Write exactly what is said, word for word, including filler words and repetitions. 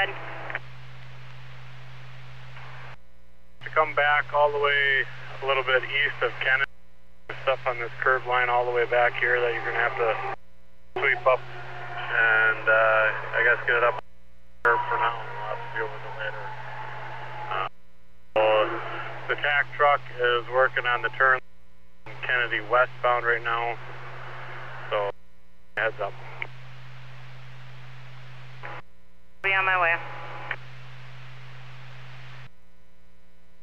ahead. To come back all the way a little bit east of Kennedy, stuff on this curb line all the way back here that you're going to have to sweep up and uh, I guess get it up curb for now, and we'll have to deal with it later. Uh, so the tack truck is working on the turn Kennedy westbound right now, so heads up. Be on my way.